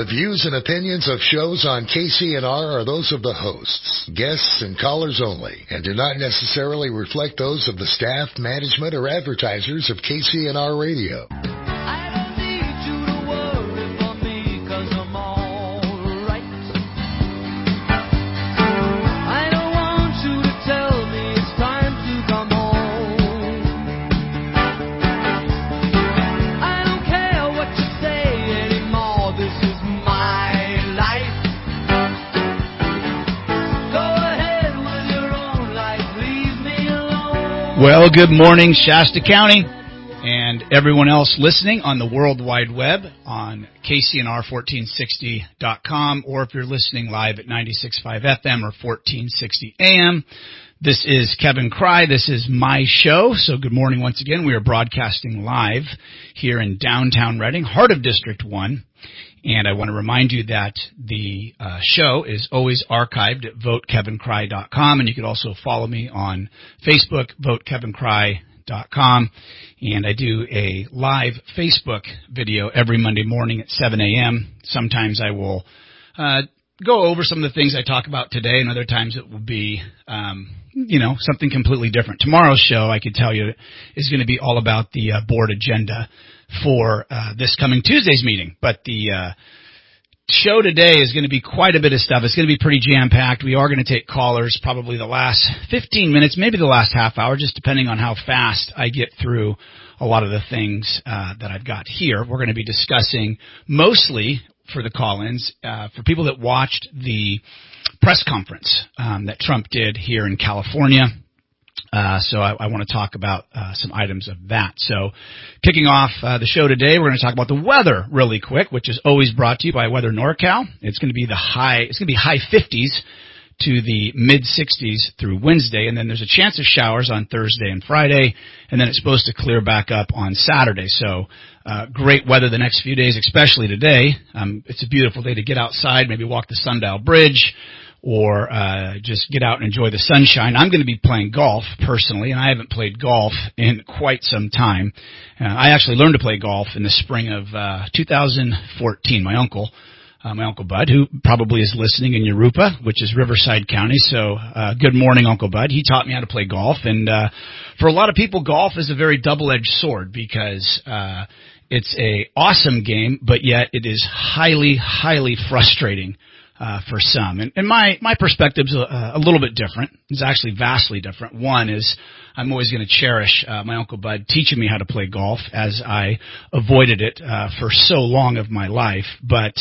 The views and opinions of shows on KCNR are those of the hosts, guests, and callers only, and do not necessarily reflect those of the staff, management, or advertisers of KCNR Radio. Well, good morning, Shasta County, and everyone else listening on the World Wide Web on KCNR1460.com, or if you're listening live at 96.5 FM or 1460 AM. This is Kevin Cry. This is my show. So good morning once again. We are broadcasting live here in downtown Reading, heart of District 1. And I want to remind you that the show is always archived at votekevincry.com, and you can also follow me on Facebook, votekevincry.com. And I do a live Facebook video every Monday morning at 7 a.m. Sometimes I will go over some of the things I talk about today, and other times it will be, something completely different. Tomorrow's show, I can tell you, is going to be all about the board agenda for this coming Tuesday's meeting. But the show today is going to be quite a bit of stuff. It's going to be pretty jam-packed. We are going to take callers probably the last 15 minutes, maybe the last half hour, just depending on how fast I get through a lot of the things that I've got here. We're going to be discussing mostly for the call-ins, for people that watched the press conference that Trump did here in California. So I want to talk about some items of that. So kicking off the show today, we're going to talk about the weather really quick, which is always brought to you by Weather NorCal. It's going to be high 50s to the mid 60s through Wednesday, and then there's a chance of showers on Thursday and Friday, and then it's supposed to clear back up on Saturday. So great weather the next few days, especially today. It's a beautiful day to get outside, maybe walk the Sundial Bridge, or just get out and enjoy the sunshine. I'm going to be playing golf personally, and I haven't played golf in quite some time. I actually learned to play golf in the spring of 2014. My uncle Bud, who probably is listening in Yorupa, which is Riverside County. So good morning, Uncle Bud. He taught me how to play golf, and for a lot of people, golf is a very double-edged sword because it's a awesome game, but yet it is highly, highly frustrating for some. And my perspective's a little bit different. It's actually vastly different. One is I'm always going to cherish my Uncle Bud teaching me how to play golf, as I avoided it for so long of my life. But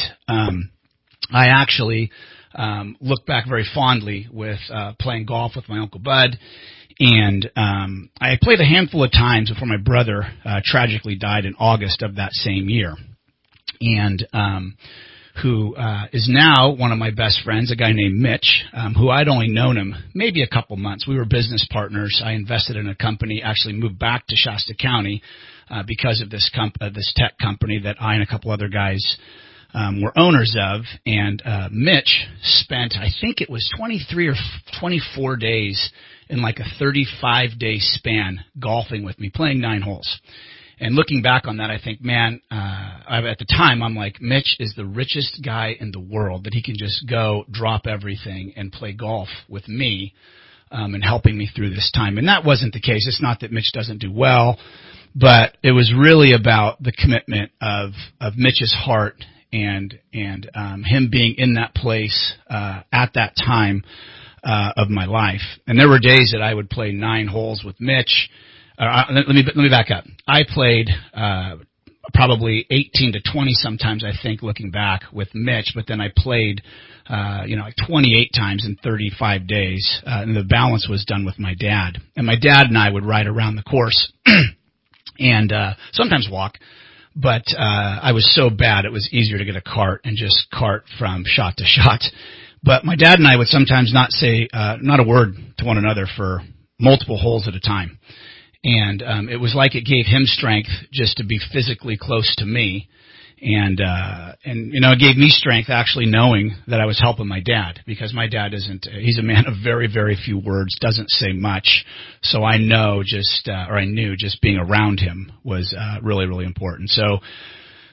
I actually look back very fondly with playing golf with my Uncle Bud. And I played a handful of times before my brother tragically died in August of that same year. And who is now one of my best friends, a guy named Mitch, who I'd only known him maybe a couple months. We were business partners. I invested in a company, actually moved back to Shasta County because of this tech company that I and a couple other guys were owners of. And Mitch spent, I think it was 23 or 24 days in like a 35-day span golfing with me, playing 9 holes. And looking back on that, I think, man, at the time, I'm like, Mitch is the richest guy in the world, that he can just go drop everything and play golf with me and helping me through this time. And that wasn't the case. It's not that Mitch doesn't do well, but it was really about the commitment of Mitch's heart and him being in that place at that time of my life. And there were days that I would play 9 holes with Mitch. Let me back up. I played probably 18 to 20 sometimes, I think, looking back with Mitch, but then I played like 28 times in 35 days, and the balance was done with my dad. And my dad and I would ride around the course and sometimes walk, but I was so bad it was easier to get a cart and just cart from shot to shot. But my dad and I would sometimes not say not a word to one another for multiple holes at a time. And it was like it gave him strength just to be physically close to me. And it gave me strength actually knowing that I was helping my dad, because my dad he's a man of very, very few words, doesn't say much. So I knew just being around him was really, really important. So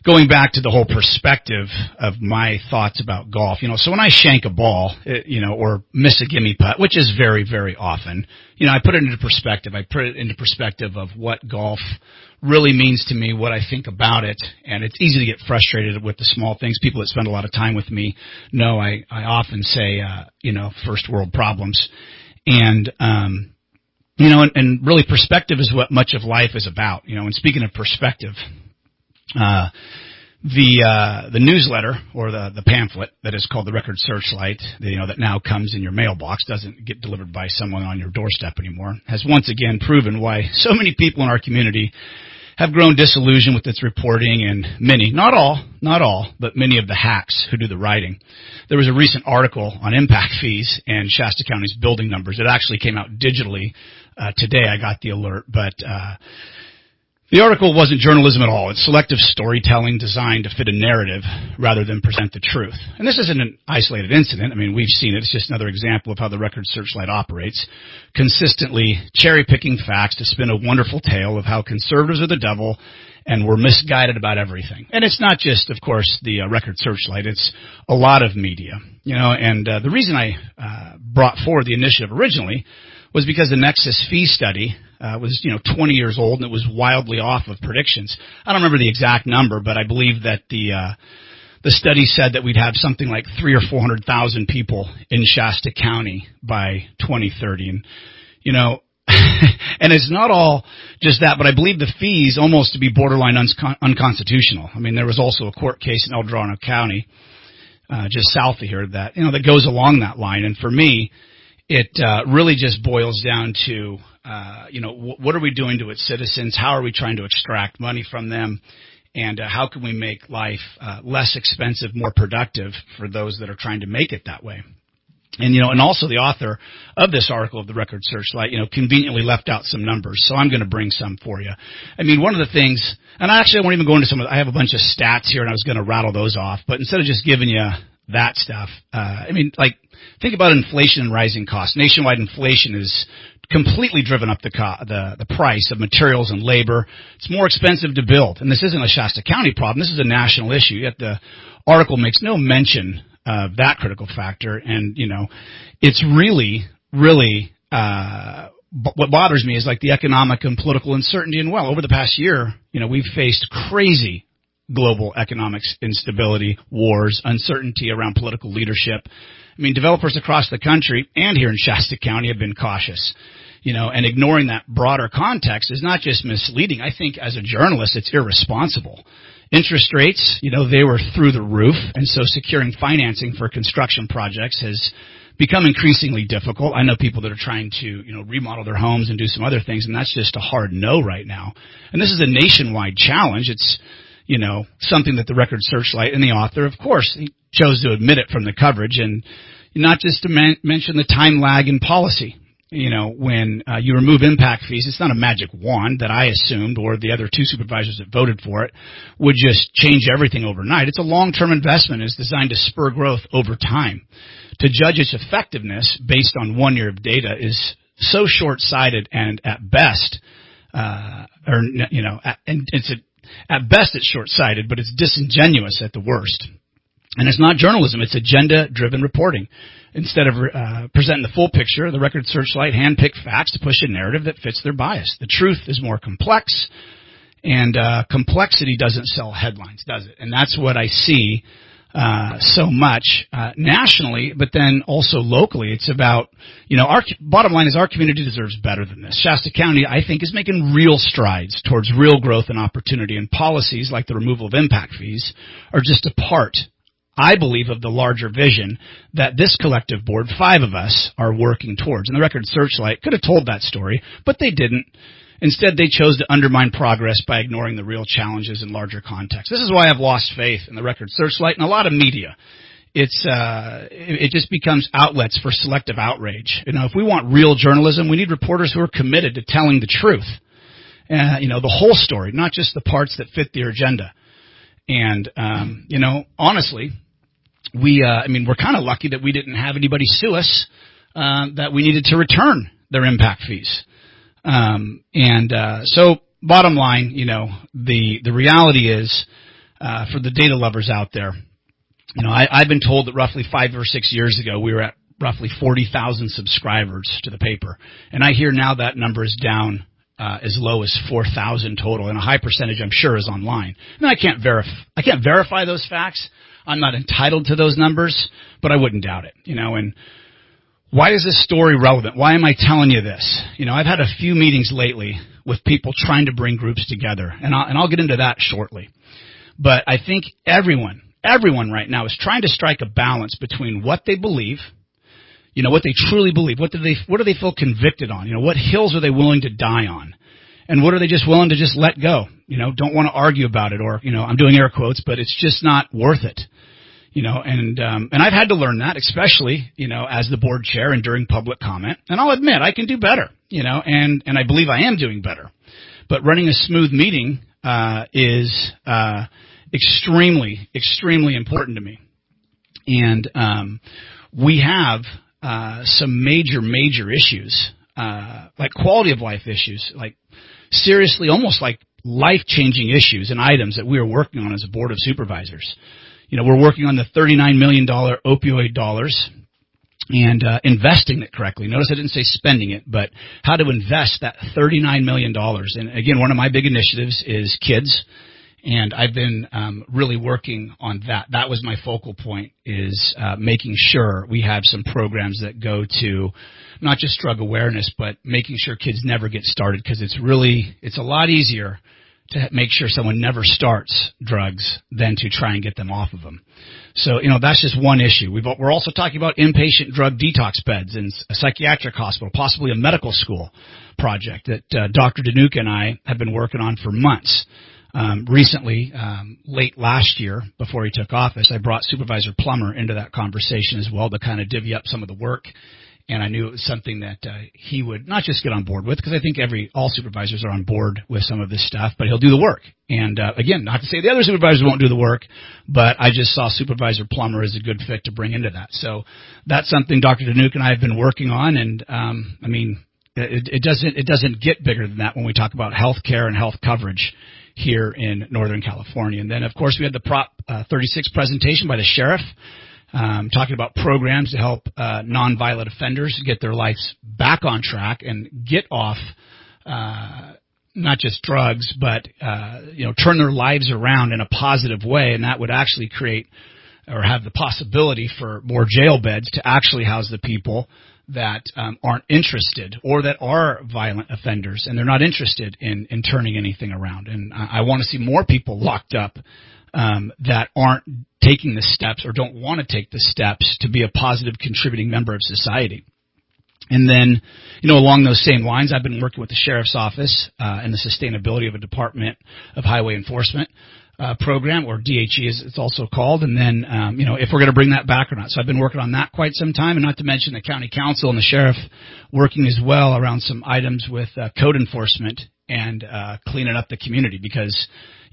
going back to the whole perspective of my thoughts about golf, so when I shank a ball, or miss a gimme putt, which is very, very often, I put it into perspective. I put it into perspective of what golf really means to me, what I think about it, and it's easy to get frustrated with the small things. People that spend a lot of time with me know I often say, first world problems. And, and really perspective is what much of life is about, and speaking of perspective, the newsletter or the pamphlet that is called the Record Searchlight, that now comes in your mailbox, doesn't get delivered by someone on your doorstep anymore, has once again proven why so many people in our community have grown disillusioned with its reporting, and many, not all, but many of the hacks who do the writing. There was a recent article on impact fees and Shasta County's building numbers. It actually came out digitally today. I got the alert, but the article wasn't journalism at all. It's selective storytelling designed to fit a narrative rather than present the truth. And this isn't an isolated incident. I mean, we've seen it. It's just another example of how the Record Searchlight operates, consistently cherry-picking facts to spin a wonderful tale of how conservatives are the devil and we're misguided about everything. And it's not just, of course, the Record Searchlight. It's a lot of media. And the reason I brought forward the initiative originally was because the Nexus fee study was 20 years old, and it was wildly off of predictions. I don't remember the exact number, but I believe that the study said that we'd have something like 300,000 or 400,000 people in Shasta County by 2030, and and it's not all just that, but I believe the fees almost to be borderline unconstitutional. I mean, there was also a court case in El Dorado County, just south of here, that that goes along that line, and for me, it really just boils down to, what are we doing to its citizens? How are we trying to extract money from them? And how can we make life less expensive, more productive for those that are trying to make it that way? And, and also the author of this article of the Record Searchlight, conveniently left out some numbers. So I'm going to bring some for you. I mean, one of the things, and actually I won't even go into some of, I have a bunch of stats here and I was going to rattle those off, but instead of just giving you that stuff, think about inflation and rising costs. Nationwide inflation is completely driven up the price of materials and labor. It's more expensive to build. And this isn't a Shasta County problem. This is a national issue. Yet the article makes no mention of that critical factor. And, it's really, really, what bothers me is like the economic and political uncertainty. And over the past year, we've faced crazy global economic instability, wars, uncertainty around political leadership. I mean, developers across the country and here in Shasta County have been cautious, and ignoring that broader context is not just misleading. I think as a journalist, it's irresponsible. Interest rates, they were through the roof, and so securing financing for construction projects has become increasingly difficult. I know people that are trying to, remodel their homes and do some other things, and that's just a hard no right now. And this is a nationwide challenge. It's something that the Record Searchlight and the author, of course, he chose to admit it from the coverage, and not just to mention the time lag in policy. When you remove impact fees, it's not a magic wand that I assumed, or the other two supervisors that voted for it, would just change everything overnight. It's a long-term investment. It's designed to spur growth over time. To judge its effectiveness based on 1 year of data is so short-sighted, and at best, at best it's short-sighted, but it's disingenuous at the worst. And it's not journalism, it's agenda-driven reporting. Instead of presenting the full picture, the Record Searchlight handpicked facts to push a narrative that fits their bias. The truth is more complex, and complexity doesn't sell headlines, does it? And that's what I see so much nationally, but then also locally. It's about, our bottom line is our community deserves better than this. Shasta County, I think, is making real strides towards real growth and opportunity, and policies like the removal of impact fees are just a part, I believe, of the larger vision that this collective board, 5 of us, are working towards. And the Record Searchlight could have told that story, but they didn't. Instead, they chose to undermine progress by ignoring the real challenges in larger context. This is why I've lost faith in the Record Searchlight and a lot of media. It just becomes outlets for selective outrage. If we want real journalism, we need reporters who are committed to telling the truth. The whole story, not just the parts that fit their agenda. And, honestly, we're kind of lucky that we didn't have anybody sue us, that we needed to return their impact fees. So bottom line, the reality is, for the data lovers out there, I've been told that roughly 5 or 6 years ago we were at roughly 40,000 subscribers to the paper, and I hear now that number is down as low as 4,000 total, and a high percentage, I'm sure, is online. I can't verify those facts. I'm not entitled to those numbers, but I wouldn't doubt it. And why is this story relevant? Why am I telling you this? I've had a few meetings lately with people trying to bring groups together, and I'll get into that shortly. But I think everyone right now is trying to strike a balance between what they believe, what they truly believe, what do they feel convicted on, what hills are they willing to die on, and what are they just willing to just let go, don't want to argue about it, or, I'm doing air quotes, but it's just not worth it, and I've had to learn that, especially, as the board chair and during public comment, and I'll admit I can do better, and I believe I am doing better, but running a smooth meeting, is, extremely, extremely important to me. And, we have, some major issues, like quality of life issues, like seriously, almost like life-changing issues and items that we are working on as a board of supervisors. We're working on the $39 million opioid dollars and investing it correctly. Notice I didn't say spending it, but how to invest that $39 million. And again, one of my big initiatives is kids. And I've been really working on that. That was my focal point, is making sure we have some programs that go to not just drug awareness, but making sure kids never get started, because it's a lot easier to make sure someone never starts drugs than to try and get them off of them. So, that's just one issue. We're also talking about inpatient drug detox beds in a psychiatric hospital, possibly a medical school project that Dr. Danuka and I have been working on for months. Recently, late last year, before he took office, I brought Supervisor Plummer into that conversation as well to kind of divvy up some of the work. And I knew it was something that he would not just get on board with, because I think all supervisors are on board with some of this stuff, but he'll do the work. And again, not to say the other supervisors won't do the work, but I just saw Supervisor Plummer as a good fit to bring into that. So that's something Dr. Danuka and I have been working on. And it doesn't get bigger than that when we talk about health care and health coverage here in Northern California. And then, of course, we had the Prop 36 presentation by the sheriff, talking about programs to help nonviolent offenders get their lives back on track and get off not just drugs, but turn their lives around in a positive way. And that would actually create or have the possibility for more jail beds to actually house the people that aren't interested, or that are violent offenders and they're not interested in turning anything around. And I want to see more people locked up that aren't taking the steps or don't want to take the steps to be a positive contributing member of society. And then, along those same lines, I've been working with the Sheriff's Office and the sustainability of a Department of Highway Enforcement program, or DHE as it's also called, and then, if we're going to bring that back or not. So I've been working on that quite some time, and not to mention the county council and the sheriff working as well around some items with code enforcement and cleaning up the community, because,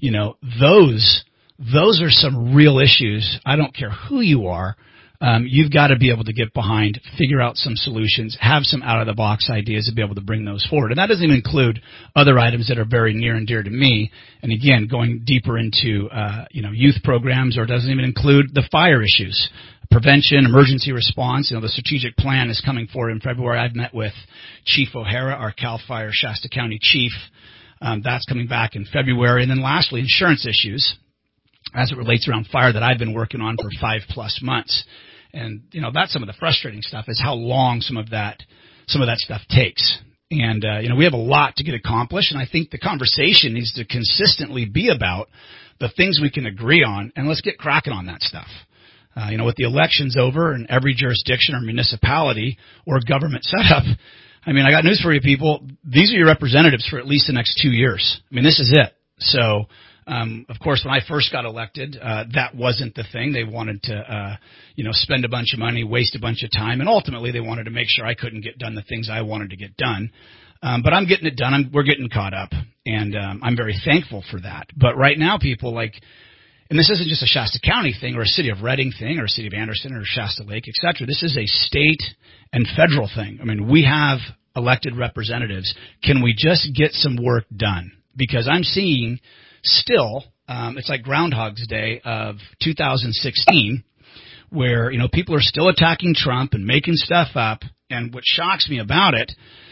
those are some real issues. I don't care who you are. You've got to be able to get behind, figure out some solutions, have some out-of-the-box ideas to be able to bring those forward. And that doesn't even include other items that are very near and dear to me. And again, going deeper into, youth programs, or it doesn't even include the fire issues, prevention, emergency response. The strategic plan is coming forward in February. I've met with Chief O'Hara, our CAL FIRE Shasta County chief. That's coming back in February. And then lastly, insurance issues as it relates around fire that I've been working on for 5+ months. And, that's some of the frustrating stuff, is how long some of that stuff takes. And, we have a lot to get accomplished, and I think the conversation needs to consistently be about the things we can agree on, and let's get cracking on that stuff. With the elections over in every jurisdiction or municipality or government setup, I got news for you people. These are your representatives for at least the next 2 years. This is it. So, of course, when I first got elected, that wasn't the thing. They wanted to, spend a bunch of money, waste a bunch of time, and ultimately they wanted to make sure I couldn't get done the things I wanted to get done. But I'm getting it done. We're getting caught up, and I'm very thankful for that. But right now, people and this isn't just a Shasta County thing or a City of Redding thing or a City of Anderson or Shasta Lake, etc. This is a state and federal thing. We have elected representatives. Can we just get some work done? Because I'm seeing still it's like Groundhog's Day of 2016, where, people are still attacking Trump and making stuff up. And what shocks me about it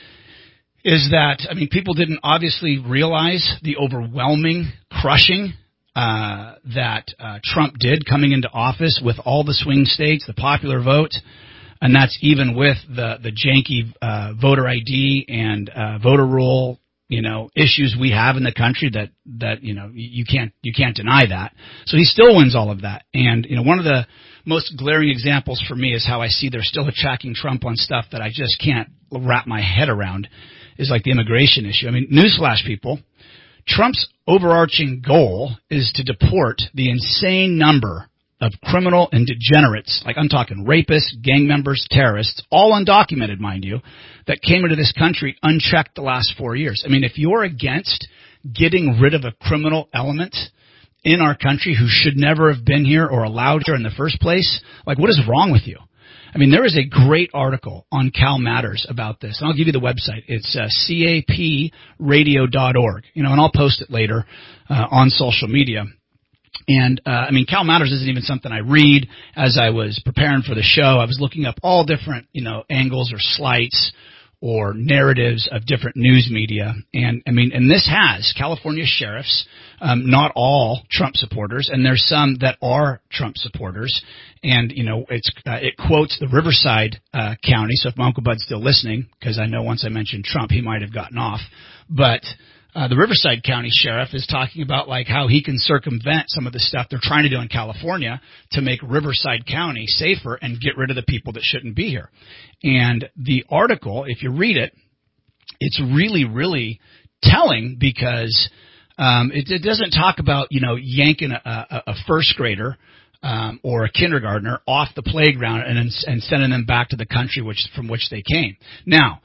is that, people didn't obviously realize the overwhelming crushing that Trump did coming into office with all the swing states, the popular vote, and that's even with the janky voter ID and voter roll, issues we have in the country that you can't deny that. So he still wins all of that. And one of the most glaring examples for me is how I see they're still attacking Trump on stuff that I just can't wrap my head around, is like the immigration issue. Newsflash, people. Trump's overarching goal is to deport the insane number of criminal and degenerates, like I'm talking rapists, gang members, terrorists, all undocumented, mind you, that came into this country unchecked the last 4 years. If you're against getting rid of a criminal element in our country who should never have been here or allowed here in the first place, what is wrong with you? There is a great article on Cal Matters about this, and I'll give you the website. It's capradio.org, and I'll post it later on social media. And, Cal Matters isn't even something I read. As I was preparing for the show, I was looking up all different, angles or slights or narratives of different news media. And, and this has California sheriffs, not all Trump supporters, and there's some that are Trump supporters. And, it quotes the Riverside County. So if my Uncle Bud's still listening, because I know once I mentioned Trump, he might have gotten off. But the Riverside County sheriff is talking about how he can circumvent some of the stuff they're trying to do in California to make Riverside County safer and get rid of the people that shouldn't be here. And the article, if you read it, it's really, really telling because it doesn't talk about, yanking a first grader or a kindergartner off the playground and sending them back to the country from which they came. Now,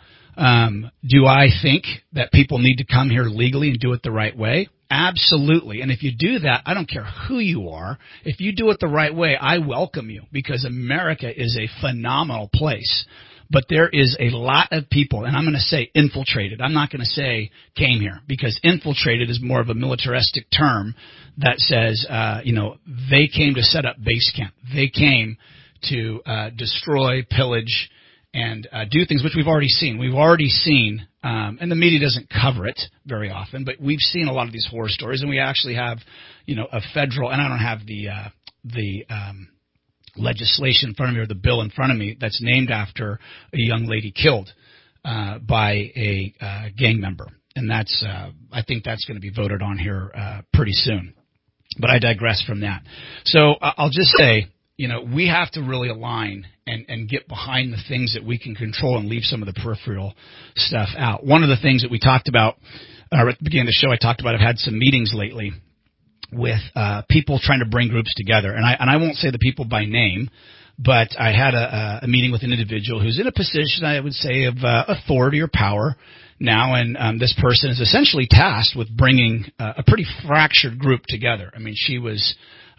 do I think that people need to come here legally and do it the right way? Absolutely. And if you do that, I don't care who you are. If you do it the right way, I welcome you because America is a phenomenal place. But there is a lot of people, and I'm going to say infiltrated. I'm not going to say came here because infiltrated is more of a militaristic term that says, they came to set up base camp. They came to destroy, pillage, and do things which we've already seen. We've already seen, and the media doesn't cover it very often, but we've seen a lot of these horror stories, and we actually have, a federal, and I don't have the legislation in front of me or the bill in front of me that's named after a young lady killed by a gang member, and that's I think that's going to be voted on here pretty soon. But I digress from that. So I'll just say, we have to really align and get behind the things that we can control and leave some of the peripheral stuff out. One of the things that we talked about at the beginning of the show, I talked about I've had some meetings lately with people trying to bring groups together. And I won't say the people by name, but I had a meeting with an individual who's in a position, I would say, of authority or power now. And this person is essentially tasked with bringing a pretty fractured group together. She was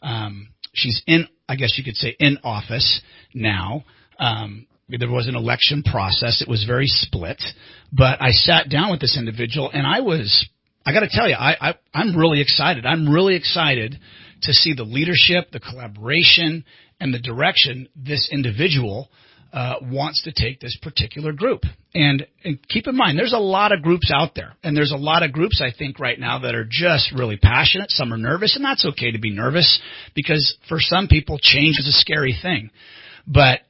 she's in, I guess you could say, in office now. There was an election process. It was very split. But I sat down with this individual, and I got to tell you, I'm really excited. I'm really excited to see the leadership, the collaboration, and the direction this individual wants to take this particular group. And keep in mind, there's a lot of groups out there. And there's a lot of groups, I think, right now that are just really passionate. Some are nervous, and that's okay to be nervous because for some people, change is a scary thing. But,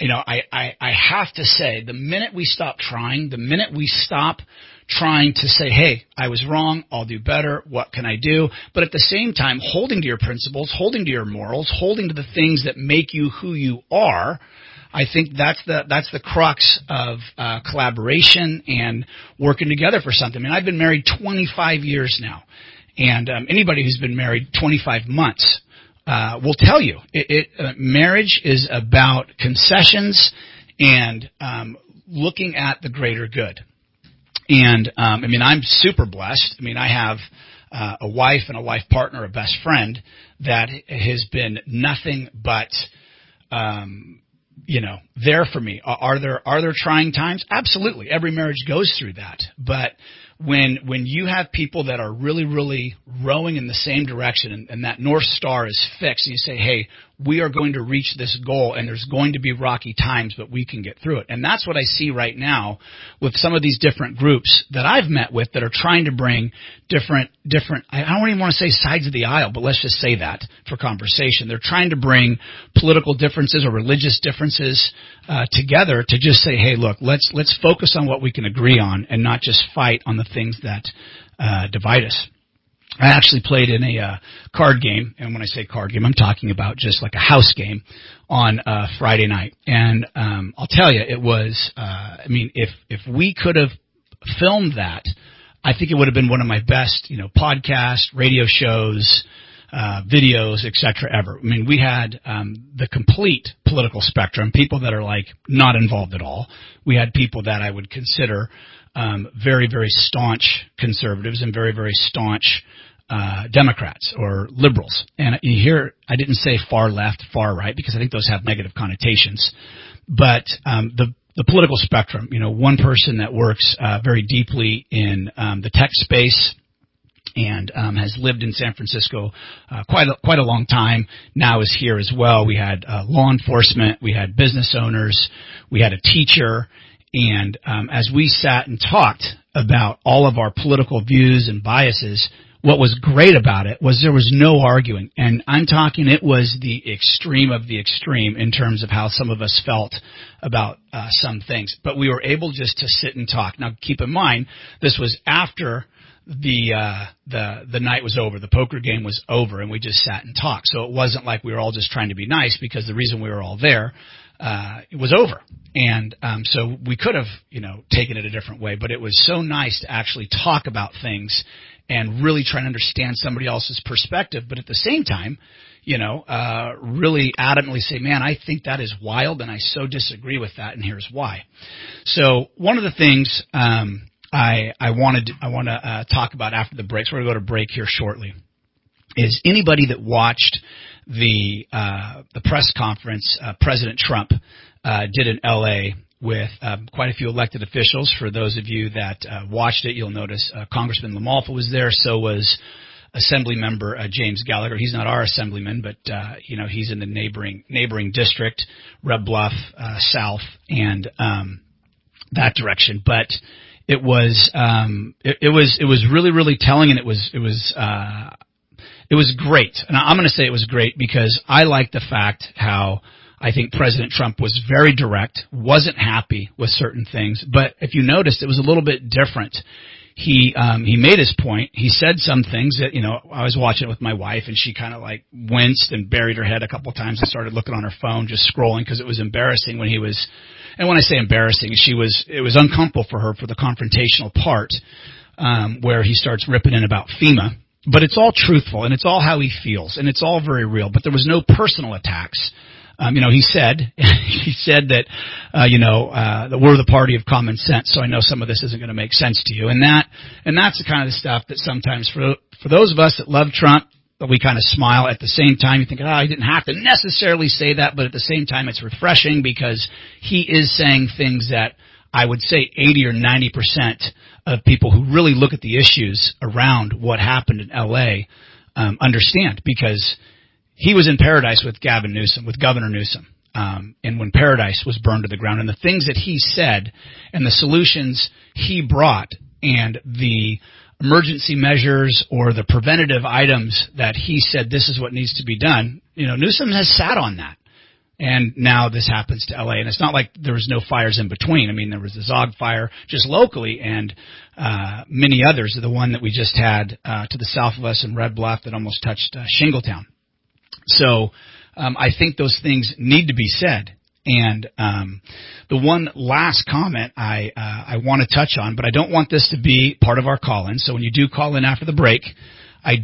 I have to say, the minute we stop trying, the minute we stop trying to say, hey, I was wrong, I'll do better, what can I do? But at the same time, holding to your principles, holding to your morals, holding to the things that make you who you are, I think that's the crux of collaboration and working together for something. I've been married 25 years now, and anybody who's been married 25 months will tell you marriage is about concessions and looking at the greater good. And I'm super blessed. I have a wife and a life partner, a best friend that has been nothing but there for me. Are there trying times? Absolutely. Every marriage goes through that. But when you have people that are really, really rowing in the same direction and that North Star is fixed, and you say, hey, we are going to reach this goal, and there's going to be rocky times, but we can get through it. And that's what I see right now with some of these different groups that I've met with that are trying to bring different, I don't even want to say sides of the aisle, but let's just say that for conversation. They're trying to bring political differences or religious differences together to just say, hey, look, let's focus on what we can agree on and not just fight on the things that divide us. I actually played in a card game, and when I say card game, I'm talking about just like a house game on Friday night. And I'll tell you, it was, if we could have filmed that, I think it would have been one of my best, podcasts, radio shows, videos, etc. ever. I mean, we had the complete political spectrum, people that are like not involved at all. We had people that I would consider very, very staunch conservatives and very, very staunch Democrats or liberals. And you hear, I didn't say far left, far right, because I think those have negative connotations. But the political spectrum, one person that works very deeply in the tech space and has lived in San Francisco quite a long time, now is here as well. We had law enforcement, we had business owners, we had a teacher. And as we sat and talked about all of our political views and biases, what was great about it was there was no arguing. And I'm talking it was the extreme of the extreme in terms of how some of us felt about some things. But we were able just to sit and talk. Now, keep in mind, this was after the night was over. The poker game was over, and we just sat and talked. So it wasn't like we were all just trying to be nice, because the reason we were all there it was over. And so we could have, taken it a different way, but it was so nice to actually talk about things and really try and understand somebody else's perspective, but at the same time, really adamantly say, man, I think that is wild, and I so disagree with that, and here's why. So one of the things I want to talk about after the break, so we're going to go to break here shortly, is anybody that watched the press conference President Trump did in L.A. with quite a few elected officials. For those of you that watched it, you'll notice Congressman LaMalfa was there. So was Assembly Member James Gallagher. He's not our assemblyman, but he's in the neighboring district, Red Bluff South, and that direction. But it was really, really telling, and it was great. And I'm going to say it was great because I like the fact how I think President Trump was very direct, wasn't happy with certain things. But if you noticed, it was a little bit different. He made his point. He said some things that, I was watching it with my wife, and she kind of like winced and buried her head a couple of times and started looking on her phone, just scrolling, because it was embarrassing when he was, and when I say embarrassing, it was uncomfortable for her for the confrontational part, where he starts ripping in about FEMA. But it's all truthful, and it's all how he feels, and it's all very real. But there was no personal attacks. He said that, that we're the party of common sense. So I know some of this isn't going to make sense to you. And that's the kind of stuff that sometimes for those of us that love Trump, we kind of smile. At the same time, you think, he didn't have to necessarily say that. But at the same time, it's refreshing because he is saying things that I would say 80 or 90% of people who really look at the issues around what happened in L.A. Understand, because he was in paradise with Governor Newsom, and when paradise was burned to the ground, and the things that he said and the solutions he brought and the emergency measures or the preventative items that he said this is what needs to be done, Newsom has sat on that. And now this happens to L.A., and it's not like there was no fires in between. I mean, there was the Zog fire just locally, and many others. The one that we just had to the south of us in Red Bluff that almost touched Shingletown. So I think those things need to be said. And the one last comment I want to touch on, but I don't want this to be part of our call-in. So when you do call in after the break, I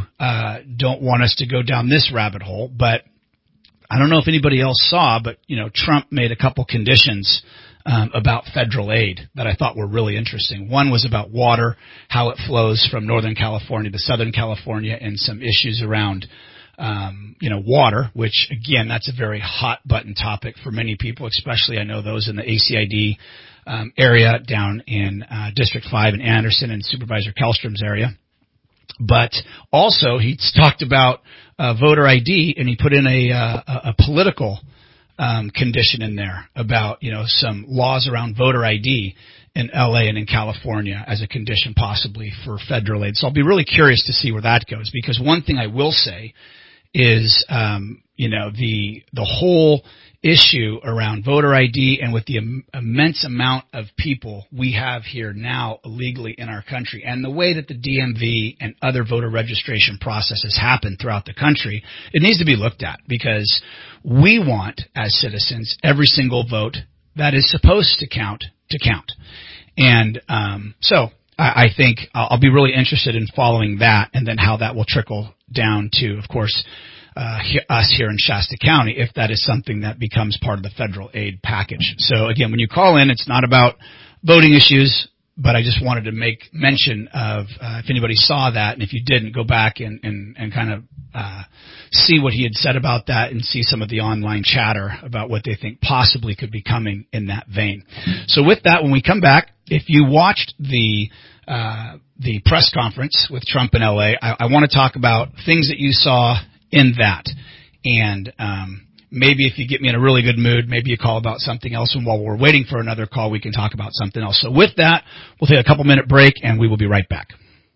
don't want us to go down this rabbit hole, but I don't know if anybody else saw, but, Trump made a couple conditions about federal aid that I thought were really interesting. One was about water, how it flows from Northern California to Southern California, and some issues around water, which again, that's a very hot button topic for many people, especially I know those in the ACID area down in District 5 in Anderson and Supervisor Kellstrom's area. But also he's talked about voter ID, and he put in a political condition in there about, some laws around voter ID in LA and in California as a condition possibly for federal aid. So I'll be really curious to see where that goes, because one thing I will say is, the whole issue around voter ID, and with the immense amount of people we have here now illegally in our country, and the way that the DMV and other voter registration processes happen throughout the country, it needs to be looked at, because we want, as citizens, every single vote that is supposed to count. And so I think I'll be really interested in following that, and then how that will trickle down to, of course, us here in Shasta County, if that is something that becomes part of the federal aid package. So again, when you call in, it's not about voting issues, but I just wanted to make mention of, if anybody saw that, and if you didn't, go back and kind of see what he had said about that, and see some of the online chatter about what they think possibly could be coming in that vein. So with that, when we come back, if you watched the press conference with Trump in LA, I want to talk about things that you saw in that. And maybe if you get me in a really good mood, maybe you call about something else, and while we're waiting for another call, we can talk about something else. So with that, we'll take a couple-minute break, and we will be right back.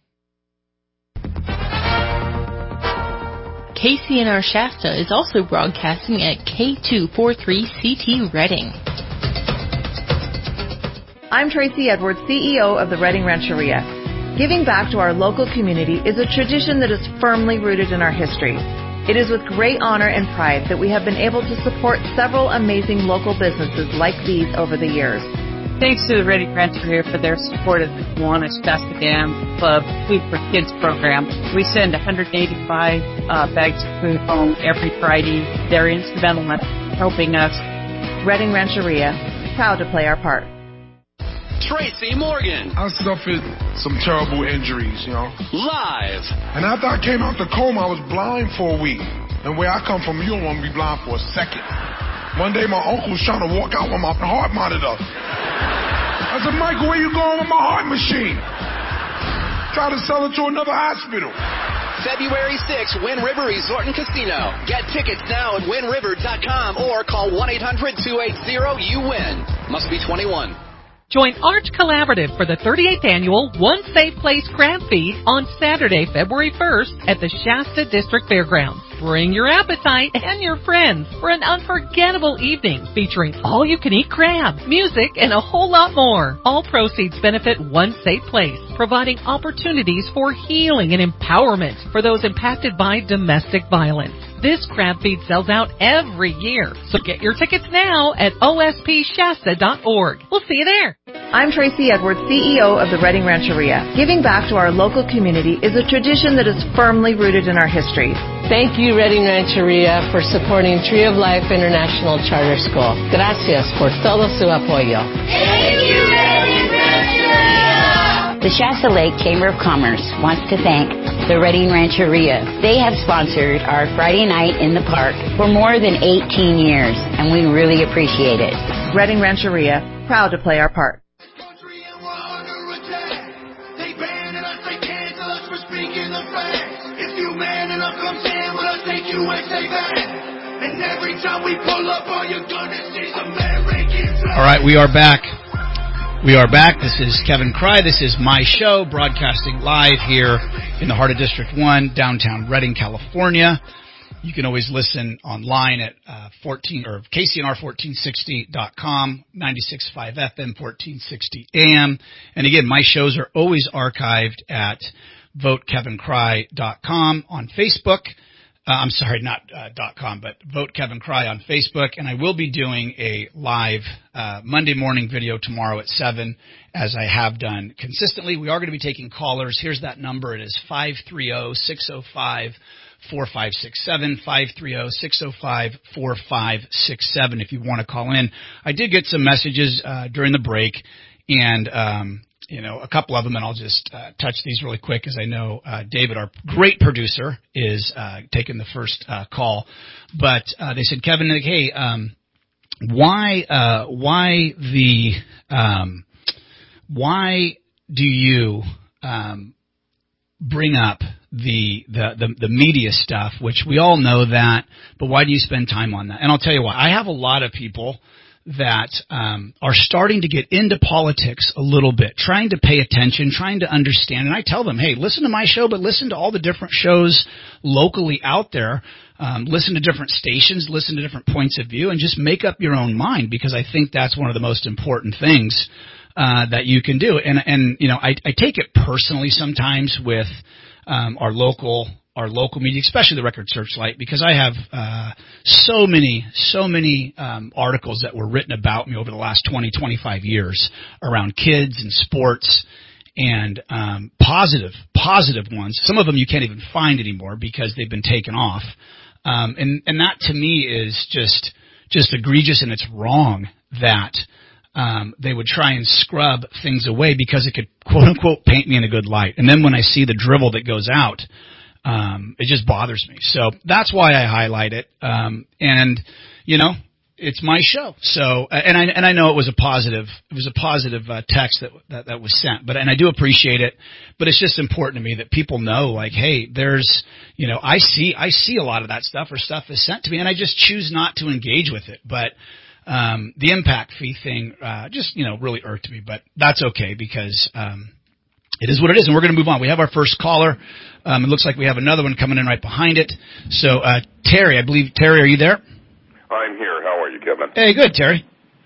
KCNR Shasta is also broadcasting at K243CT Redding. I'm Tracy Edwards, CEO of the Redding Rancheria. Giving back to our local community is a tradition that is firmly rooted in our history. It is with great honor and pride that we have been able to support several amazing local businesses like these over the years. Thanks to the Redding Rancheria for their support of the Kiwanis Shasta Dam Club Food for Kids program. We send 185 bags of food home every Friday. They're instrumental in helping us. Redding Rancheria, proud to play our part. Tracy Morgan. I suffered some terrible injuries, Live. And after I came out the coma, I was blind for a week. And where I come from, you don't want to be blind for a second. One day, my uncle was trying to walk out with my heart monitor. I said, Michael, where you going with my heart machine? Try to sell it to another hospital. February 6th, Wind River Resort and Casino. Get tickets now at windriver.com or call 1-800-280-YOU-WIN. Must be 21. Join Arch Collaborative for the 38th annual One Safe Place Crab Feed on Saturday, February 1st at the Shasta District Fairgrounds. Bring your appetite and your friends for an unforgettable evening featuring all-you-can-eat crab, music, and a whole lot more. All proceeds benefit One Safe Place, providing opportunities for healing and empowerment for those impacted by domestic violence. This crab feed sells out every year, so get your tickets now at ospshasta.org. We'll see you there. I'm Tracy Edwards, CEO of the Redding Rancheria. Giving back to our local community is a tradition that is firmly rooted in our history. Thank you, Redding Rancheria, for supporting Tree of Life International Charter School. Gracias por todo su apoyo. Thank you, Redding Rancheria! The Shasta Lake Chamber of Commerce wants to thank the Redding Rancheria. They have sponsored our Friday night in the park for more than 18 years, and we really appreciate it. Redding Rancheria, proud to play our part. All right, we are back. This is Kevin Cry. This is my show, broadcasting live here in the heart of District 1, downtown Redding, California. You can always listen online at KCNR1460.com, 96.5 FM, 1460 AM. And again, my shows are always archived at votekevincry.com on Facebook. I'm sorry, not .com, but Vote Kevin Cry on Facebook. And I will be doing a live Monday morning video tomorrow at 7, as I have done consistently. We are going to be taking callers. Here's that number. It is 530-605-4567, 530-605-4567 if you want to call in. I did get some messages during the break, and a couple of them, and I'll just touch these really quick, as I know David, our great producer, is taking the first call. But they said, Kevin, hey, why do you bring up the media stuff, which we all know that, but why do you spend time on that? And I'll tell you why. I have a lot of people that are starting to get into politics a little bit, trying to pay attention, trying to understand. And I tell them, hey, listen to my show, but listen to all the different shows locally out there. Listen to different stations, listen to different points of view, and just make up your own mind, because I think that's one of the most important things that you can do. And I take it personally sometimes with our local media, especially the Record Searchlight, because I have so many articles that were written about me over the last 20, 25 years around kids and sports, and positive ones. Some of them you can't even find anymore because they've been taken off. And that to me is just egregious, and it's wrong that they would try and scrub things away because it could, quote unquote, paint me in a good light. And then when I see the drivel that goes out, it just bothers me. So that's why I highlight it. And it's my show. So, and I know it was a positive text that was sent, and I do appreciate it, but it's just important to me that people know, like, hey, there's, I see a lot of that stuff, or stuff is sent to me, and I just choose not to engage with it. But, the impact fee thing, just, really irked me, but that's okay, because, it is what it is, and we're going to move on. We have our first caller. It looks like we have another one coming in right behind it. So, Terry, I believe, Terry, are you there? I'm here. How are you, Kevin? Hey, good, Terry.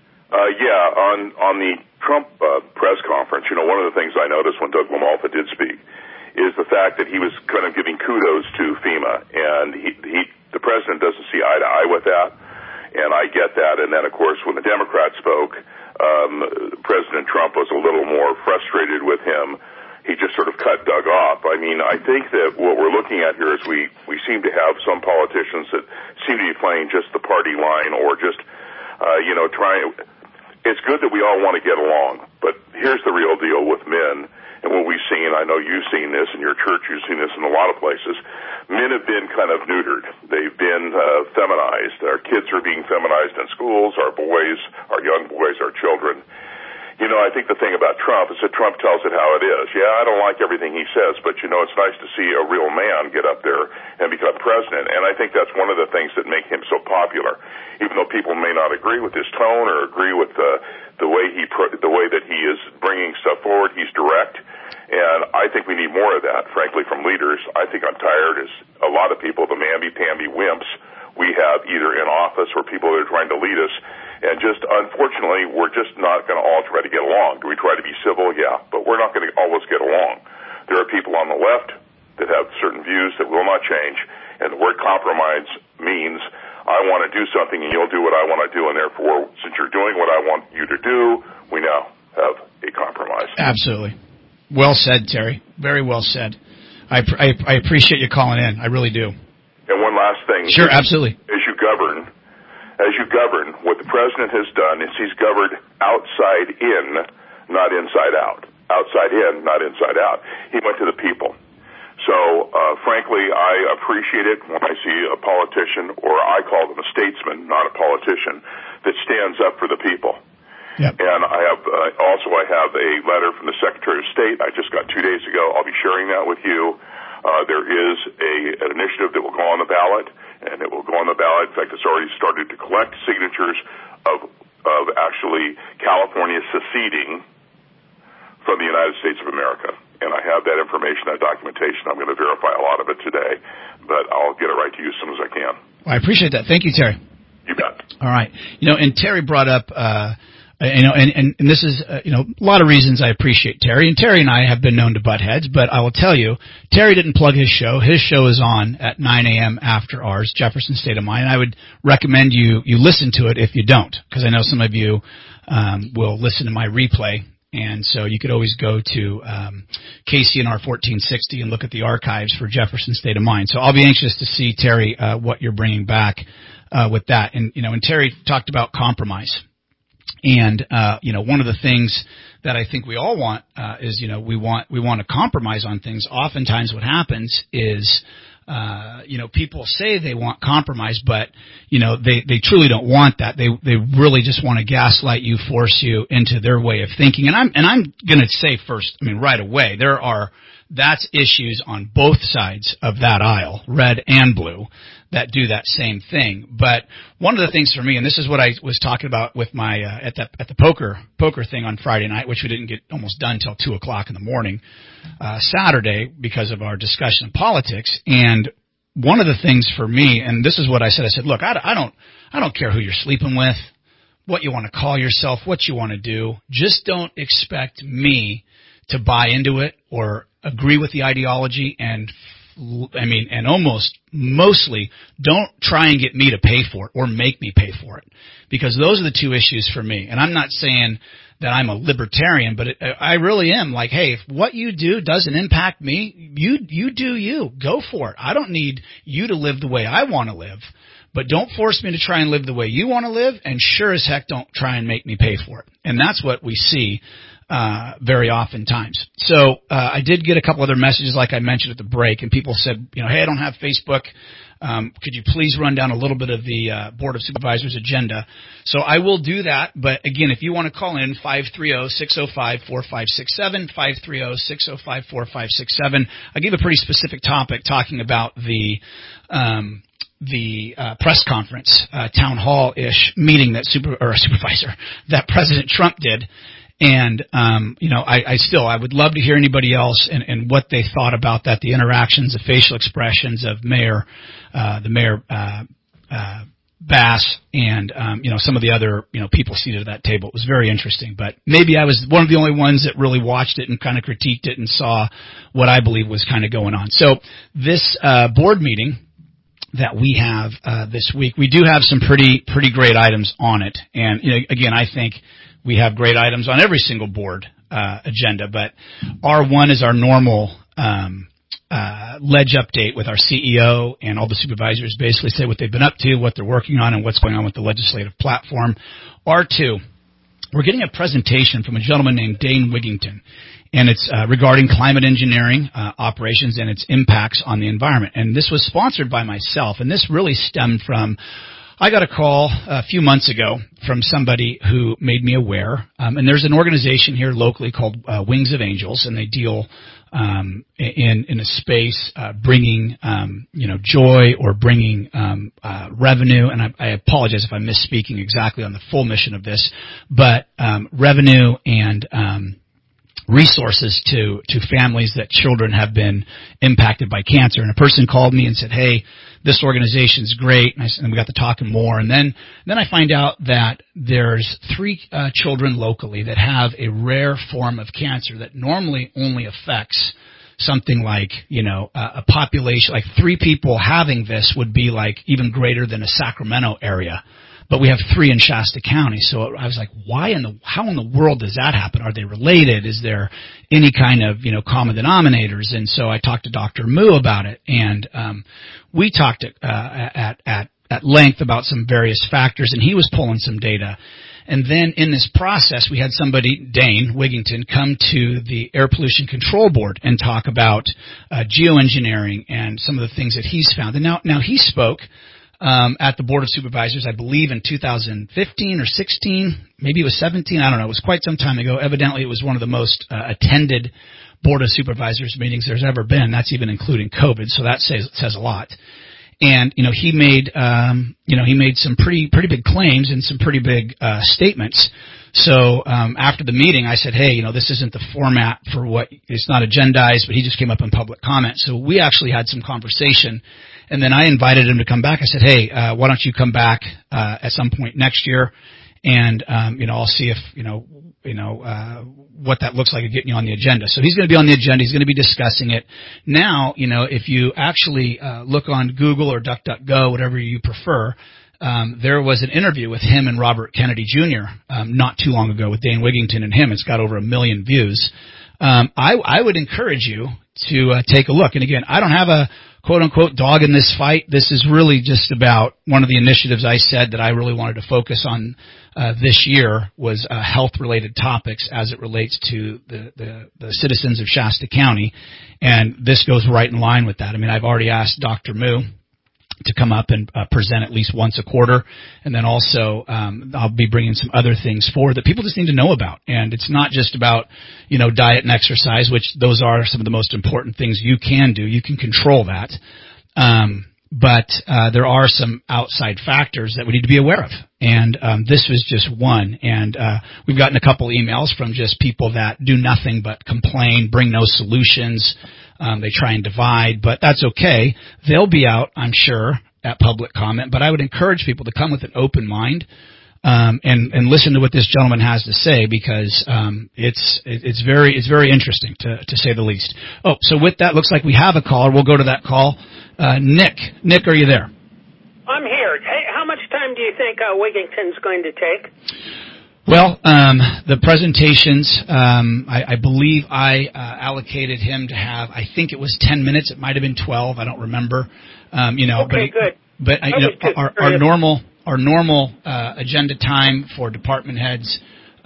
On the Trump press conference, one of the things I noticed when Doug LaMalfa did speak is the fact that he was kind of giving kudos to FEMA, and the president doesn't see eye to eye with that, and I get that. And then, of course, when the Democrat spoke, President Trump was a little more frustrated with him. He just sort of cut Doug off. I mean, I think that what we're looking at here is we seem to have some politicians that seem to be playing just the party line, or just, trying. It's good that we all want to get along, but here's the real deal with men, and what we've seen, I know you've seen this in your church, you've seen this in a lot of places. Men have been kind of neutered. They've been feminized. Our kids are being feminized in schools, our young boys, our children. I think the thing about Trump is that Trump tells it how it is. Yeah, I don't like everything he says, but, it's nice to see a real man get up there and become president. And I think that's one of the things that make him so popular. Even though people may not agree with his tone or agree with the way that he is bringing stuff forward, he's direct. And I think we need more of that, frankly, from leaders. I think I'm tired, as a lot of people, the mamby-pamby wimps we have either in office or people that are trying to lead us. And just, unfortunately, we're just not going to all try to get along. Do we try to be civil? Yeah, but we're not going to always get along. There are people on the left that have certain views that will not change, and the word compromise means I want to do something and you'll do what I want to do, and therefore, since you're doing what I want you to do, we now have a compromise. Absolutely. Well said, Terry. Very well said. I appreciate you calling in. I really do. And one last thing. Sure, absolutely. As you govern, what the president has done is he's governed outside in, not inside out. Outside in, not inside out. He went to the people. So, frankly, I appreciate it when I see a politician, or I call them a statesman, not a politician, that stands up for the people. Yep. And I have I have a letter from the Secretary of State I just got 2 days ago. I'll be sharing that with you. There is an initiative that will go on the ballot, and it will go on the ballot. In fact, it's already started to collect signatures of actually California seceding from the United States of America. And I have that information, that documentation. I'm going to verify a lot of it today, but I'll get it right to you as soon as I can. Well, I appreciate that. Thank you, Terry. You bet. All right. And Terry brought up, and this is, a lot of reasons I appreciate Terry. And Terry and I have been known to butt heads, but I will tell you, Terry didn't plug his show. His show is on at 9 a.m. after ours, Jefferson State of Mind. And I would recommend you listen to it if you don't, because I know some of you will listen to my replay. And so you could always go to KCNR 1460 and look at the archives for Jefferson State of Mind. So I'll be anxious to see, Terry, what you're bringing back with that. And, and Terry talked about compromise. And one of the things that I think we all want is we want to compromise on things. Oftentimes, what happens is people say they want compromise, but they truly don't want that. They really just want to gaslight you, force you into their way of thinking. And I'm going to say first, right away, that's issues on both sides of that aisle, red and blue, that do that same thing. But one of the things for me, and this is what I was talking about with my at the poker thing on Friday night, which we didn't get almost done till 2:00 in the morning Saturday because of our discussion of politics. And one of the things for me, and this is what I said, look, I don't care who you're sleeping with, what you want to call yourself, what you want to do. Just don't expect me to buy into it or agree with the ideology, and mostly don't try and get me to pay for it or make me pay for it, because those are the two issues for me. And I'm not saying that I'm a libertarian, but I really am. Like, hey, if what you do doesn't impact me, you do you. Go for it. I don't need you to live the way I want to live, but don't force me to try and live the way you want to live, and sure as heck don't try and make me pay for it. And that's what we see very oftentimes. So I did get a couple other messages, like I mentioned at the break, and people said, hey, I don't have Facebook. Could you please run down a little bit of the Board of Supervisors agenda? So I will do that. But again, if you want to call in, 530-605-4567, 530-605-4567. I gave a pretty specific topic talking about the press conference, town hall-ish meeting that that President Trump did. And, I would love to hear anybody else and what they thought about that, the interactions, the facial expressions of Mayor Bass and, some of the other, people seated at that table. It was very interesting, but maybe I was one of the only ones that really watched it and kind of critiqued it and saw what I believe was kind of going on. So this, board meeting that we have, this week, we do have some pretty great items on it. And, again, I think we have great items on every single board agenda, but R1 is our normal ledge update with our CEO and all the supervisors, basically say what they've been up to, what they're working on, and what's going on with the legislative platform. R2, we're getting a presentation from a gentleman named Dane Wigington, and it's regarding climate engineering operations and its impacts on the environment. And this was sponsored by myself, and this really stemmed from I got a call a few months ago from somebody who made me aware, and there's an organization here locally called Wings of Angels, and they deal in a space bringing joy or bringing revenue. And I apologize if I'm misspeaking exactly on the full mission of this, but revenue and resources to families that children have been impacted by cancer. And a person called me and said, hey, this organization's great. And we got to talking more. And then I find out that there's 3 children locally that have a rare form of cancer that normally only affects something like, a population, like 3 people having this would be like even greater than a Sacramento area. But we have 3 in Shasta County. So I was like, how in the world does that happen? Are they related? Is there any kind of, common denominators? And so I talked to Dr. Moo about it. And, we talked at length about some various factors, and he was pulling some data. And then in this process, we had somebody, Dane Wigington, come to the Air Pollution Control Board and talk about, geoengineering and some of the things that he's found. And now he spoke at the Board of Supervisors, I believe in 2015 or 16, maybe it was 17, I don't know, it was quite some time ago. Evidently it was one of the most attended Board of Supervisors meetings there's ever been. That's even including COVID, so that says a lot. And, he made some pretty big claims and some pretty big statements. So after the meeting, I said, hey, this isn't the format for it's not agendized, but he just came up in public comment. So we actually had some conversation. And then I invited him to come back. I said, hey, why don't you come back at some point next year, and I'll see if what that looks like of getting you on the agenda. So he's going to be on the agenda. He's going to be discussing it. Now, if you actually look on Google or DuckDuckGo, whatever you prefer, there was an interview with him and Robert Kennedy Jr. Not too long ago with Dane Wigington and him. It's got over 1 million views. I would encourage you to take a look. And again, I don't have a quote-unquote dog in this fight. This is really just about one of the initiatives I said that I really wanted to focus on this year was health-related topics as it relates to the citizens of Shasta County. And this goes right in line with that. I mean, I've already asked Dr. Moo to come up and present at least once a quarter. And then also I'll be bringing some other things forward that people just need to know about. And it's not just about, diet and exercise, which those are some of the most important things you can do. You can control that. But there are some outside factors that we need to be aware of. And this was just one. And we've gotten a couple emails from just people that do nothing but complain, bring no solutions. They try and divide, but that's okay. They'll be out, I'm sure, at public comment. But I would encourage people to come with an open mind and listen to what this gentleman has to say, because it's very interesting to say the least. Oh, so with that, looks like we have a caller. We'll go to that call. Nick, are you there? I'm here. Hey, how much time do you think Wigington's going to take? Well, the presentations, I believe I allocated him to have, I think it was 10 minutes. It might have been 12. I don't remember. Okay, good. But our normal agenda time for department heads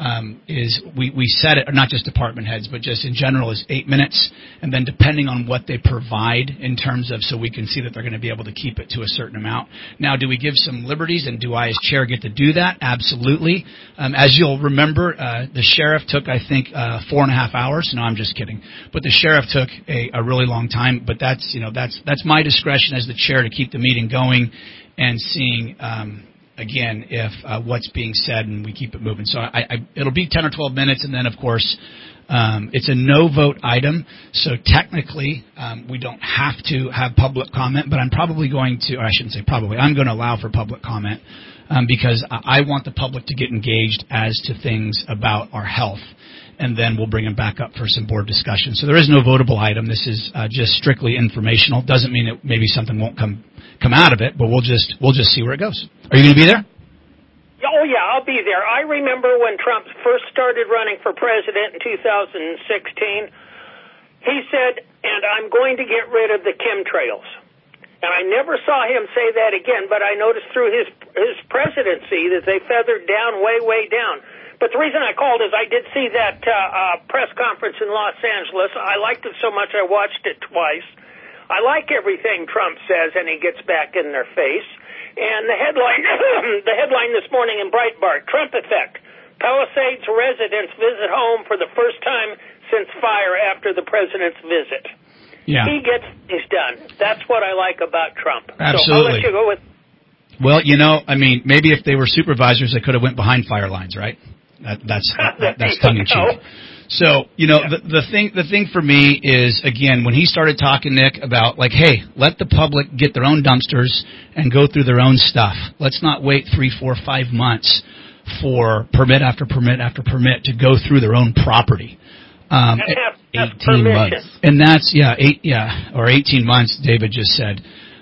is we set it, or not just department heads, but just in general, is 8 minutes. And then depending on what they provide in terms of, so we can see that they're going to be able to keep it to a certain amount. Now, do we give some liberties, and do I as chair get to do that? Absolutely. As you'll remember, the sheriff took, I think, 4.5 hours. No, I'm just kidding. But the sheriff took a really long time. But that's my discretion as the chair to keep the meeting going and seeing, again, if what's being said, and we keep it moving. So it'll be 10 or 12 minutes, and then, of course, it's a no-vote item. So technically, we don't have to have public comment, but I'm probably going to, or I shouldn't say probably, I'm going to allow for public comment because I want the public to get engaged as to things about our health. And then we'll bring them back up for some board discussion. So there is no votable item. This is just strictly informational. Doesn't mean that maybe something won't come out of it, but we'll just see where it goes. Are you going to be there? Oh, yeah, I'll be there. I remember when Trump first started running for president in 2016, he said, and I'm going to get rid of the chemtrails. And I never saw him say that again, but I noticed through his presidency that they feathered down, way down. But the reason I called is I did see that press conference in Los Angeles. I liked it so much I watched it twice. I like everything Trump says, and he gets back in their face. And the headline this morning in Breitbart, Trump effect. Palisades residents visit home for the first time since fire after the president's visit. Yeah. He gets things done. That's what I like about Trump. Absolutely. So I'll let you go with. Well, maybe if they were supervisors, they could have went behind fire lines, right? That's tongue in cheek. So, the thing for me is, again, when he started talking, Nick, about like, hey, let the public get their own dumpsters and go through their own stuff. Let's not wait 3, 4, 5 months for permit after permit after permit to go through their own property. 18 months. And that's, 18 months, David just said.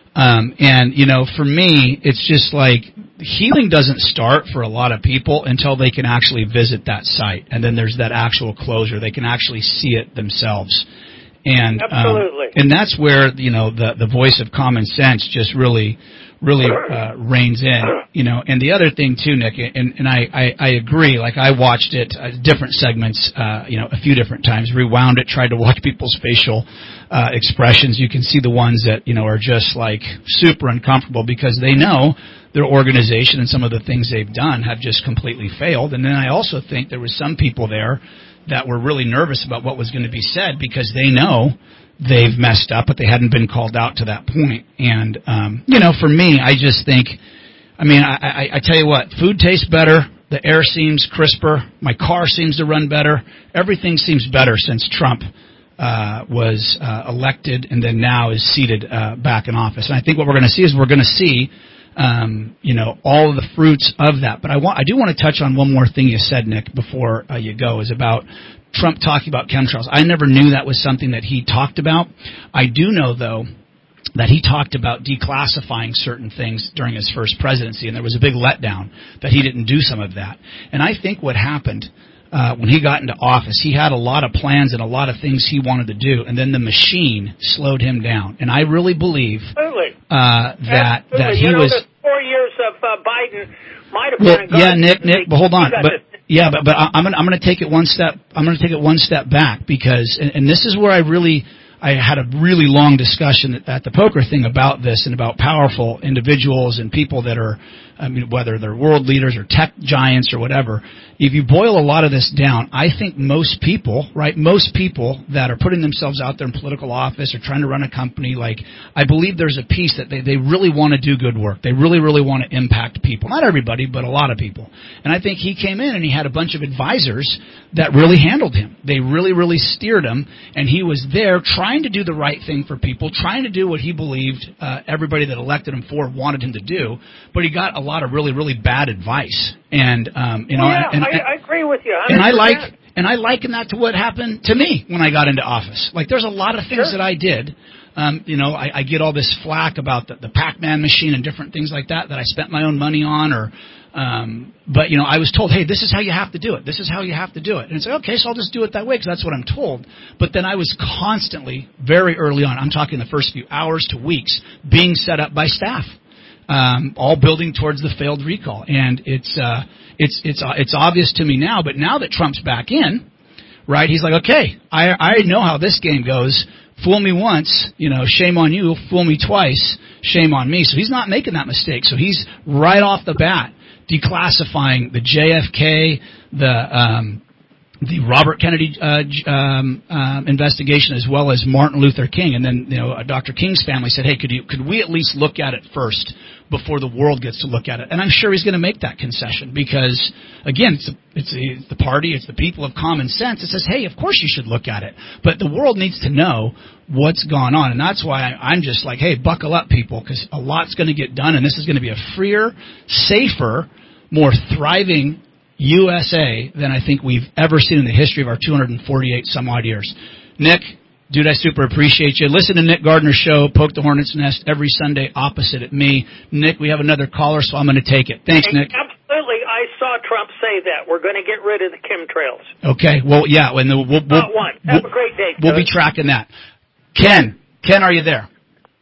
For me, it's just like healing doesn't start for a lot of people until they can actually visit that site. And then there's that actual closure. They can actually see it themselves. And, absolutely. And that's where, the voice of common sense just really reigns in, and the other thing too, Nick, and I agree, like I watched it, different segments, a few different times, rewound it, tried to watch people's facial, expressions. You can see the ones that, are just like super uncomfortable because they know their organization and some of the things they've done have just completely failed. And then I also think there was some people there that were really nervous about what was going to be said because they know they've messed up, but they hadn't been called out to that point. And, for me, I just think, I tell you what, food tastes better. The air seems crisper. My car seems to run better. Everything seems better since Trump was elected and then now is seated back in office. And I think what we're going to see is all of the fruits of that. But I do want to touch on one more thing you said, Nick, before you go, is about Trump talking about chemtrails. I never knew that was something that he talked about. I do know, though, that he talked about declassifying certain things during his first presidency, and there was a big letdown that he didn't do some of that. And I think what happened when he got into office, he had a lot of plans and a lot of things he wanted to do, and then the machine slowed him down. And I really believe that he was. The 4 years of Biden might have been. Yeah, Nick, but hold on, but I'm going to take it one step. I'm going to take it one step back because, and this is where I had a really long discussion at the poker thing about this and about powerful individuals and people that are, I mean, whether they're world leaders or tech giants or whatever. If you boil a lot of this down, I think most people that are putting themselves out there in political office or trying to run a company, like, I believe there's a piece that they really want to do good work. They really, really want to impact people. Not everybody, but a lot of people. And I think he came in and he had a bunch of advisors that really handled him. They really, really steered him, and he was there trying to do the right thing for people, trying to do what he believed everybody that elected him for wanted him to do, but he got a lot of really, really bad advice. And I agree with you. 100%. And I liken that to what happened to me when I got into office. Like, there's a lot of things that I did. I get all this flack about the Pac-Man machine and different things like that I spent my own money on, but I was told, hey, this is how you have to do it. This is how you have to do it. And it's like, okay, so I'll just do it that way because that's what I'm told. But then I was constantly, very early on, I'm talking the first few hours to weeks, being set up by staff, all building towards the failed recall. And it's obvious to me now, but now that Trump's back in, right, he's like, okay, I know how this game goes. Fool me once, shame on you. Fool me twice, shame on me. So he's not making that mistake. So he's right off the bat declassifying the JFK, the Robert Kennedy investigation, as well as Martin Luther King. And then Dr. King's family said, hey, could we at least look at it first before the world gets to look at it? And I'm sure he's going to make that concession because, again, it's the party, it's the people of common sense. It says, hey, of course you should look at it. But the world needs to know what's gone on. And that's why I'm just like, hey, buckle up, people, because a lot's going to get done, and this is going to be a freer, safer, more thriving USA than I think we've ever seen in the history of our 248 some odd years. Nick, dude, I super appreciate you. Listen to Nick Gardner's show, Poke the Hornet's Nest, every Sunday opposite at me. Nick, we have another caller, so I'm going to take it. Thanks, Nick. Absolutely. I saw Trump say that. We're going to get rid of the chemtrails. Okay. Well, yeah. Have a great day. We'll be tracking that. Ken, are you there?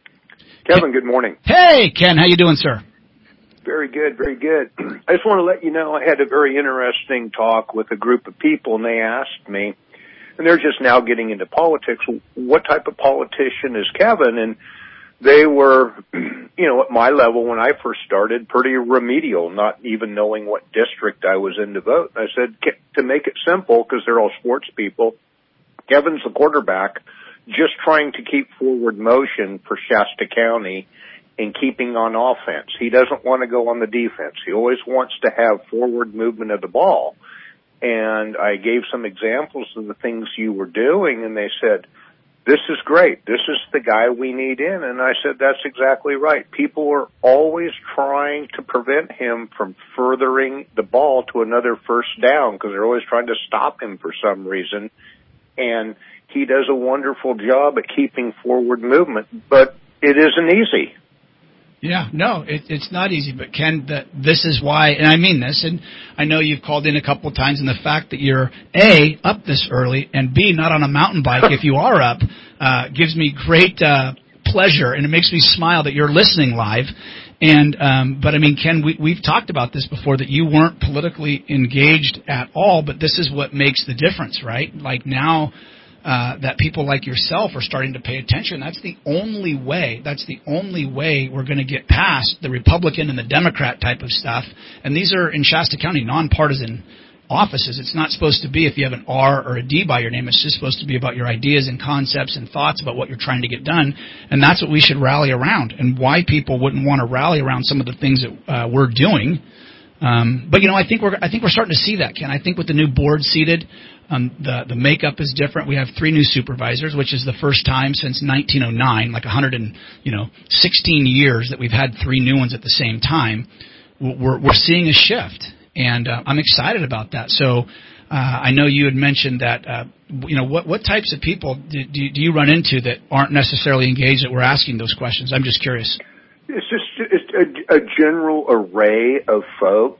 Kevin, good morning. Hey, Ken, how you doing, sir? Very good, very good. I just want to let you know I had a very interesting talk with a group of people, and they asked me, and they're just now getting into politics, what type of politician is Kevin? And they were, at my level when I first started, pretty remedial, not even knowing what district I was in to vote. I said, to make it simple, because they're all sports people, Kevin's the quarterback, just trying to keep forward motion for Shasta County and keeping on offense. He doesn't want to go on the defense. He always wants to have forward movement of the ball. And I gave some examples of the things you were doing, and they said, this is great. This is the guy we need in. And I said, that's exactly right. People are always trying to prevent him from furthering the ball to another first down because they're always trying to stop him for some reason. And he does a wonderful job at keeping forward movement, but it isn't easy. Yeah, no, it's not easy, but Ken, this is why, and I mean this, and I know you've called in a couple of times, and the fact that you're, A, up this early, and B, not on a mountain bike if you are up, gives me great pleasure, and it makes me smile that you're listening live. And but I mean, Ken, we've talked about this before, that you weren't politically engaged at all, but this is what makes the difference, right? Like now, that people like yourself are starting to pay attention. That's the only way we're going to get past the Republican and the Democrat type of stuff. And these are, in Shasta County, nonpartisan offices. It's not supposed to be if you have an R or a D by your name. It's just supposed to be about your ideas and concepts and thoughts about what you're trying to get done. And that's what we should rally around, and why people wouldn't want to rally around some of the things that we're doing. But I think we're starting to see that, Ken. I think with the new board seated, the makeup is different. We have 3 new supervisors, which is the first time since 1909, like 116 years that we've had 3 new ones at the same time. We're seeing a shift, and I'm excited about that. So I know you had mentioned that. What types of people do you run into that aren't necessarily engaged that we're asking those questions? I'm just curious. It's a general array of folks.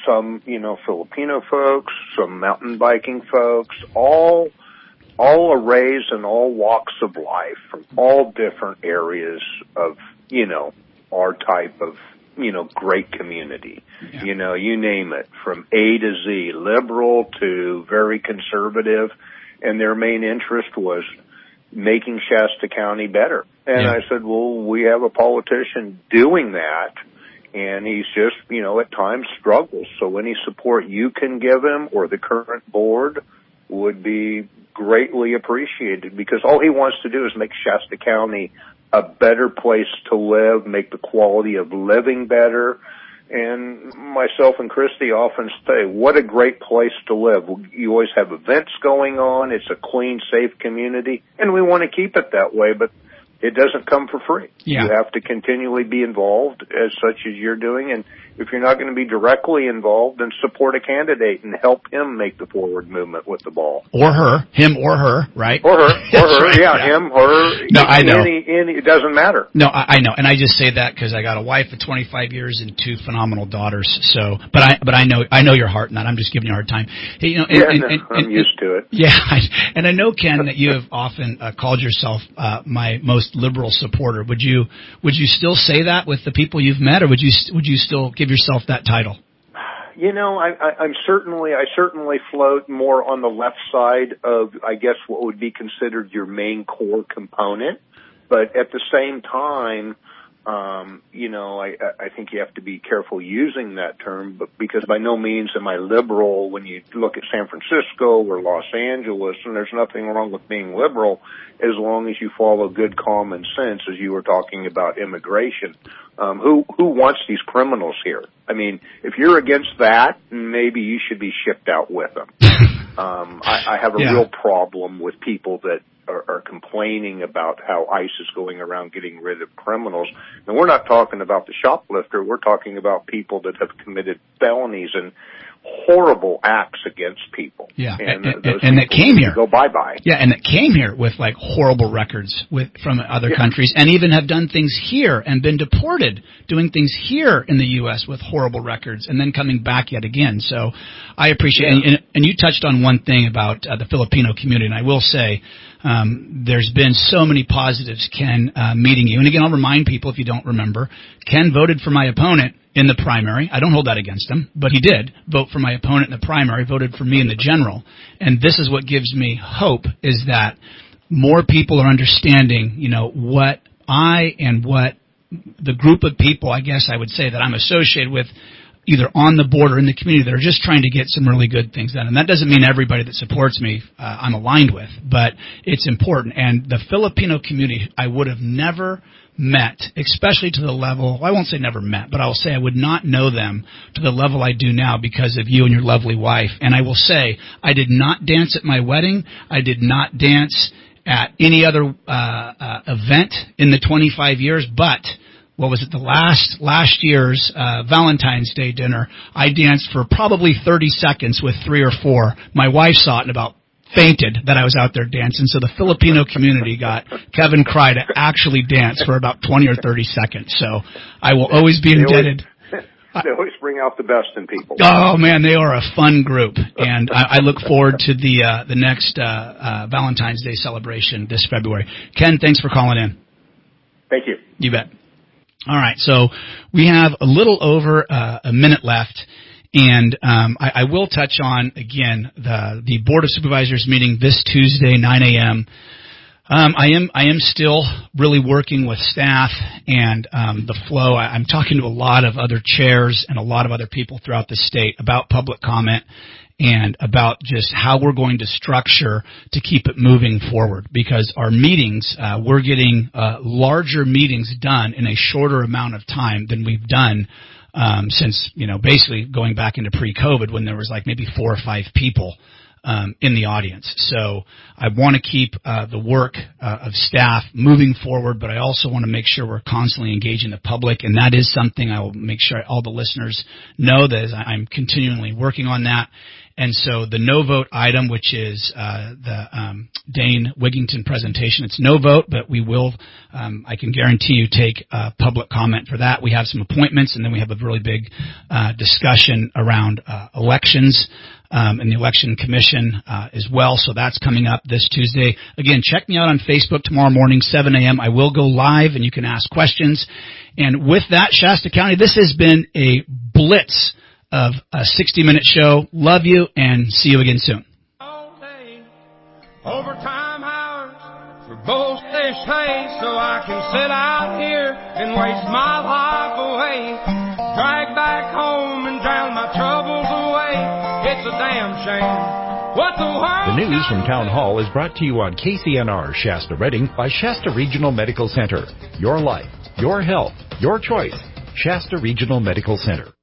some, Filipino folks, some mountain biking folks, all arrays and all walks of life from all different areas of, our type of, great community. Yeah. You name it, from A to Z, liberal to very conservative, and their main interest was making Shasta County better. And I said, well, we have a politician doing that, and he's just, at times struggles. So any support you can give him or the current board would be greatly appreciated, because all he wants to do is make Shasta County a better place to live, make the quality of living better. And myself and Christy often say, what a great place to live. You always have events going on. It's a clean, safe community, and we want to keep it that way, but it doesn't come for free. Yeah. You have to continually be involved as such as you're doing, and if you're not going to be directly involved, then support a candidate and help him make the forward movement with the ball. Or her. Him or her, right? Or her. Right. Yeah, him, her. No, I know. It doesn't matter. No, I know. And I just say that because I got a wife of 25 years and 2 phenomenal daughters. So, but I know your heart in that. I'm just giving you a hard time. Hey, I'm used to it. Yeah. And I know, Ken, that you have often called yourself my most liberal supporter. Would you still say that with the people you've met, or would you still give yourself that title? I certainly float more on the left side of, I guess, what would be considered your main core component. But at the same time, I think you have to be careful using that term, but because by no means am I liberal when you look at San Francisco or Los Angeles, and there's nothing wrong with being liberal as long as you follow good common sense, as you were talking about immigration. Who wants these criminals here? I mean, if you're against that, maybe you should be shipped out with them. I have a real problem with people that are complaining about how ICE is going around getting rid of criminals. And we're not talking about the shoplifter. We're talking about people that have committed felonies and horrible acts against people. Yeah, and that came here. Go bye-bye. Yeah, and that came here with like horrible records from other countries, and even have done things here and been deported, doing things here in the U.S. with horrible records, and then coming back yet again. So I appreciate it. And you touched on one thing about the Filipino community, and I will say there's been so many positives, Ken, meeting you. And again, I'll remind people, if you don't remember, Ken voted for my opponent in the primary. I don't hold that against him, but he did vote for my opponent in the primary, voted for me in the general. And this is what gives me hope, is that more people are understanding, what I and what the group of people, I guess I would say, that I'm associated with, either on the board or in the community, that are just trying to get some really good things done. And that doesn't mean everybody that supports me I'm aligned with, but it's important. And the Filipino community, I would have never met, especially to the level, I won't say never met, but I will say I would not know them to the level I do now because of you and your lovely wife. And I will say, I did not dance at my wedding. I did not dance at any other event in the 25 years, but what was it, the last year's Valentine's Day dinner, I danced for probably 30 seconds with 3 or 4. My wife saw it and about fainted that I was out there dancing. So the Filipino community got Kevin Cry to actually dance for about 20 or 30 seconds. So I will always be indebted. They always bring out the best in people. Oh man, they are a fun group, and I look forward to the next Valentine's Day celebration this February. Ken, thanks for calling in. Thank you. You bet. All right, so we have a little over a minute left, and I will touch on, again, the Board of Supervisors meeting this Tuesday, 9 a.m. I am still really working with staff and the flow. I'm talking to a lot of other chairs and a lot of other people throughout the state about public comment and about just how we're going to structure to keep it moving forward, because our meetings, we're getting larger meetings done in a shorter amount of time than we've done since, basically going back into pre-COVID, when there was like maybe 4 or 5 people in the audience. So I want to keep the work of staff moving forward, but I also want to make sure we're constantly engaging the public, and that is something I will make sure all the listeners know that I'm continually working on that. And so the no vote item, which is the Dane Wigington presentation, it's no vote, but we will, I can guarantee you, take public comment for that. We have some appointments, and then we have a really big discussion around elections and the Election Commission as well. So that's coming up this Tuesday. Again, check me out on Facebook tomorrow morning, 7 a.m. I will go live, and you can ask questions. And with that, Shasta County, this has been a blitz of a 60-minute show. Love you, and see you again soon. All day, overtime hours for both this pay, so I can sit out here and waste my life away, drag back home and drown my troubles away. It's a damn shame. What the world? The news from Town Hall is brought to you on KCNR Shasta Redding by Shasta Regional Medical Center. Your life, your health, your choice. Shasta Regional Medical Center.